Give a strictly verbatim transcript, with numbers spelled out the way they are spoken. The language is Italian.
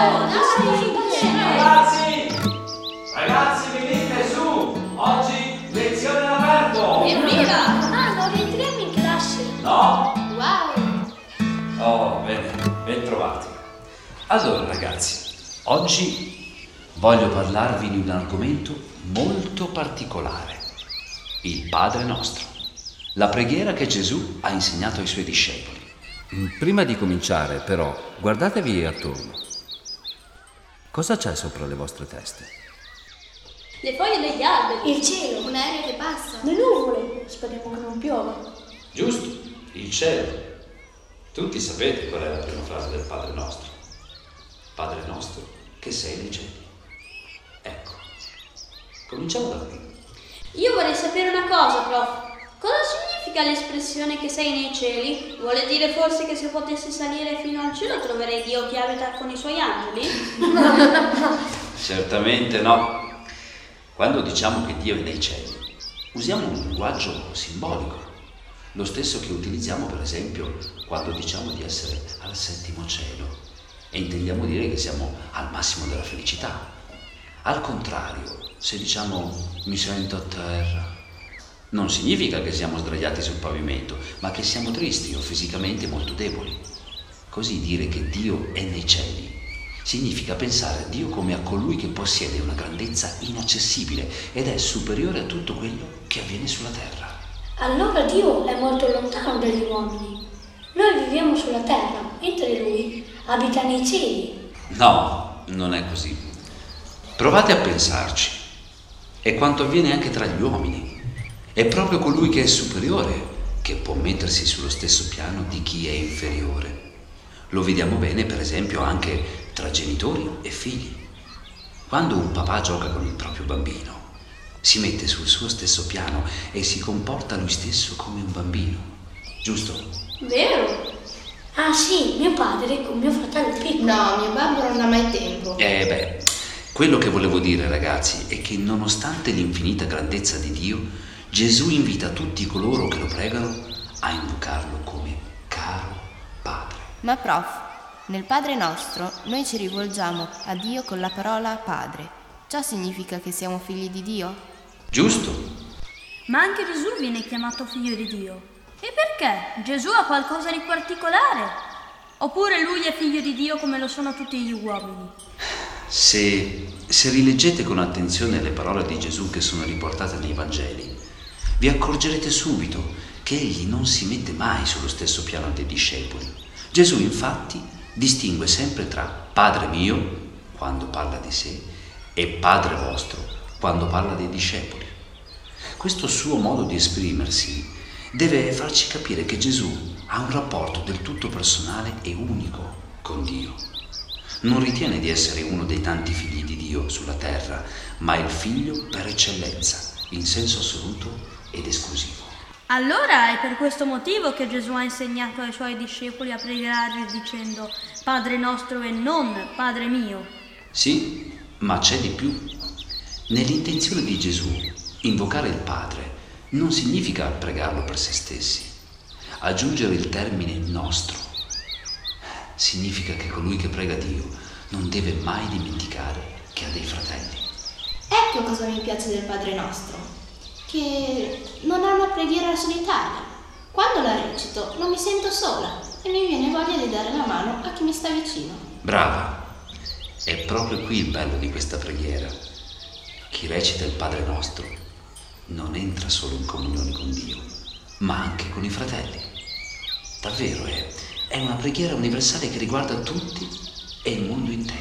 Ragazzi! Ragazzi, venite su! Oggi lezione all'aperto! Evviva! Ah, non rientriamo in classe? No? Wow! Oh, bene, ben trovati. Allora, ragazzi, oggi voglio parlarvi di un argomento molto particolare. Il Padre Nostro. La preghiera che Gesù ha insegnato ai suoi discepoli. Prima di cominciare, però, guardatevi attorno. Cosa c'è sopra le vostre teste? Le foglie degli alberi. Il cielo. Un aereo che passa. Le nuvole. Speriamo che non piova. Giusto, il cielo. Tutti sapete qual è la prima frase del Padre Nostro. Padre nostro, che sei nei cieli. Ecco, cominciamo da qui. Io vorrei sapere una cosa, prof. Cosa significa l'espressione che sei nei cieli? Vuole dire forse che se potessi salire fino al cielo troverei Dio che abita con i suoi angeli? Certamente no. Quando diciamo che Dio è nei cieli, usiamo un linguaggio simbolico, lo stesso che utilizziamo per esempio quando diciamo di essere al settimo cielo e intendiamo dire che siamo al massimo della felicità. Al contrario, se diciamo mi sento a terra, non significa che siamo sdraiati sul pavimento, ma che siamo tristi o fisicamente molto deboli. Così dire che Dio è nei cieli significa pensare a Dio come a colui che possiede una grandezza inaccessibile ed è superiore a tutto quello che avviene sulla terra. Allora Dio è molto lontano dagli uomini. Noi viviamo sulla terra, mentre Lui abita nei cieli. No, non è così. Provate a pensarci. È quanto avviene anche tra gli uomini. È proprio colui che è superiore che può mettersi sullo stesso piano di chi è inferiore. Lo vediamo bene, per esempio, anche tra genitori e figli. Quando un papà gioca con il proprio bambino, si mette sul suo stesso piano e si comporta lui stesso come un bambino. Giusto? Vero? Ah sì, mio padre con mio fratello piccolo. No, mio babbo non ha mai tempo. Eh beh, quello che volevo dire, ragazzi, è che nonostante l'infinita grandezza di Dio, Gesù invita tutti coloro che lo pregano a invocarlo come caro Padre. Ma prof, nel Padre Nostro noi ci rivolgiamo a Dio con la parola Padre. Ciò significa che siamo figli di Dio? Giusto? Ma anche Gesù viene chiamato figlio di Dio. E perché? Gesù ha qualcosa di particolare? Oppure lui è figlio di Dio come lo sono tutti gli uomini? Se, se rileggete con attenzione le parole di Gesù che sono riportate nei Vangeli, vi accorgerete subito che egli non si mette mai sullo stesso piano dei discepoli. Gesù infatti distingue sempre tra Padre mio, quando parla di sé, e Padre vostro, quando parla dei discepoli. Questo suo modo di esprimersi deve farci capire che Gesù ha un rapporto del tutto personale e unico con Dio. Non ritiene di essere uno dei tanti figli di Dio sulla terra, ma il figlio per eccellenza, in senso assoluto ed esclusivo. Allora è per questo motivo che Gesù ha insegnato ai suoi discepoli a pregare dicendo Padre nostro e non Padre mio. Sì, ma c'è di più. Nell'intenzione di Gesù, invocare il Padre non significa pregarlo per se stessi. Aggiungere il termine nostro significa che colui che prega Dio non deve mai dimenticare che ha dei fratelli. Ecco cosa mi piace del Padre Nostro, che non è una preghiera solitaria. Quando la recito non mi sento sola e mi viene voglia di dare la mano a chi mi sta vicino. Brava! È proprio qui il bello di questa preghiera. Chi recita il Padre Nostro non entra solo in comunione con Dio, ma anche con i fratelli. Davvero è, è una preghiera universale che riguarda tutti e il mondo intero.